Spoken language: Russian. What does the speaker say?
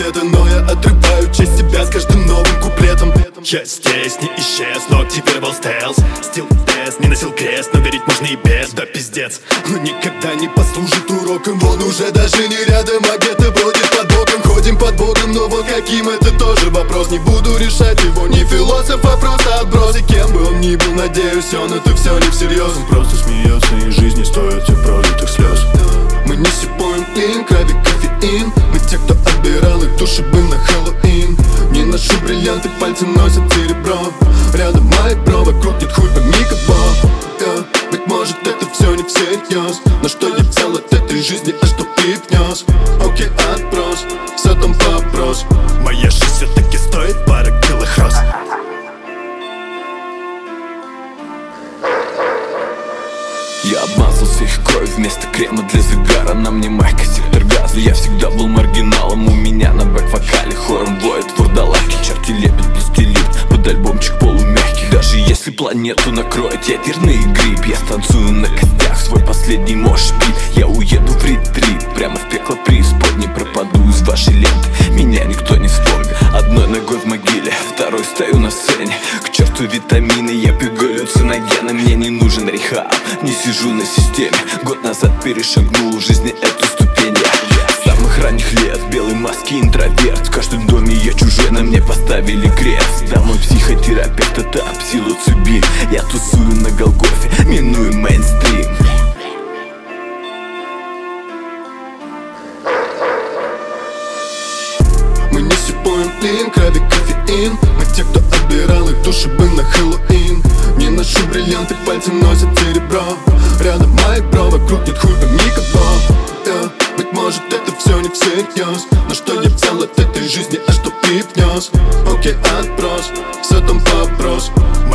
ответа, но я отрываю часть себя с каждым новым куплетом. Я здесь не исчез, но активировал стелс. Стил тест, не носил крест, но верить можно и без. Да пиздец, но никогда не послужит уроком. Он уже даже не рядом, а где-то бродит под боком. Ходим под Богом, но вот каким это тоже вопрос. Не буду решать его, не философ, а просто отброс. И кем бы он ни был, надеюсь, он это все не всерьез. Он просто смеется, и жизнь не стоит тех пролитых слез. Мы не сипаем им, крови кофеин. Мы те, кто отбирал их души бы на Хэллоуин. Не ношу бриллианты, пальцы носят серебро. Рядом мои бро, вокруг нет хуй пойми как Бог. Быть может это все не всерьез, но что я взял от этой жизни, а что привнес? Окей, отброс, все там вопрос. Моя жизнь все-таки стоит пара белых роз. Я обмазался их кровью вместо крема для загара. На мне майка, сектор газа. Я всегда был маргиналом. У меня на бэк-вокале хором воет вурдалаки. Черти лепят пластилин под альбомчик полумягкий. Даже если планету накроет ядерный гриб, я станцую на костях свой последний мошпит. Я уеду в ретрит, прямо в пекло преисподней. Пропаду из вашей ленты, меня никто не вспомнит. Одной ногой в могиле, второй стою на сцене. К черту витамины, я пью галлюциногены. Мне не нужен рехаб, не сижу на системе. Год назад перешагнул в жизни эту ступень. Я с самых ранних лет в белой маске интроверт. В каждом доме я чужой, на мне поставили крест. Да, мой психотерапевт это псилоцибин. Я тусую на Голгофе, миную мейнстрим. Мы не сипаем им, крови кофеин. Мы те, кто отбирал их души бы на Хэллоуин. Не ношу бриллианты, пальцы носят серебро. Рядом мои бро, вокруг нет хуй пойми как Бог. Быть может это все не всерьез, но что я взял от этой жизни, а что привнес? Окей, отброс, все там вопрос.